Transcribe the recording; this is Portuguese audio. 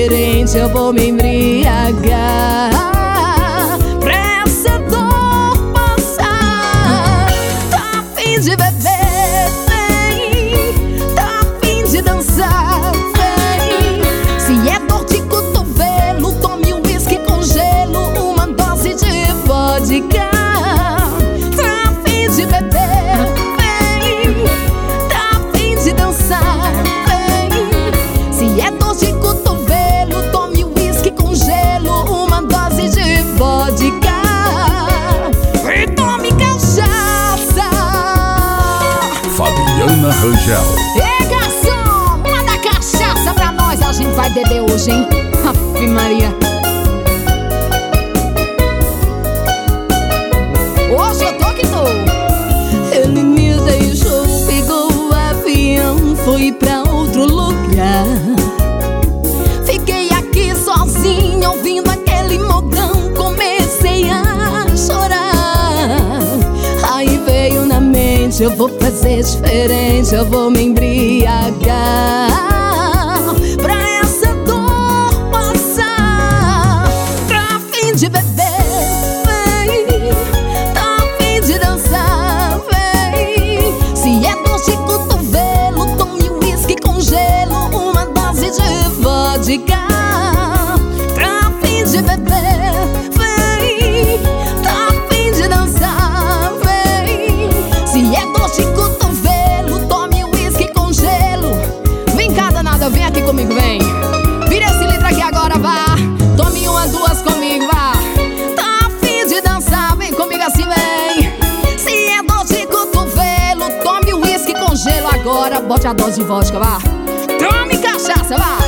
diferente, eu vou me embriagar pra essa dor passar. Tá a fim de beber, vem. Tá a fim de dançar, vem. Se é dor de cotovelo, tome um whisky com gelo, uma dose de vodka. Tá a fim de beber, vem. Tá a fim de dançar, vem. Se é dor de cotovelo, tome um whisky com gelo, uma dose de vodka. E tome cachaça. Fabiana Rangel. Ei, garçom, manda cachaça pra nós, a gente vai beber hoje, hein? Ave Maria. Hoje eu tô que tô. Ele me deixou, pegou o avião, foi pra outro lugar. Fiquei aqui sozinho, ouvindo aquele modão, comecei a chorar. Aí veio na mente, eu vou fazer diferente, eu vou me embriagar pra essa dor passar. Tá a fim de beber, vem. Tá a fim de dançar, vem. Se é dor de cotovelo, tome um whisky com gelo, uma dose de vodka. Tá a fim de beber, vem. Tá a fim de dançar, vem. Se é dor de cotovelo, tome um whisky com gelo. Vem cá, danada, vem aqui comigo, vem. Vira esse litro aqui agora, vá. Tome uma, duas comigo, vá. Tá a fim de dançar, vem comigo assim, vem. Se é dor de cotovelo, tome um whisky com gelo agora. Bote a dose de vodka, vá. Tome cachaça, vá.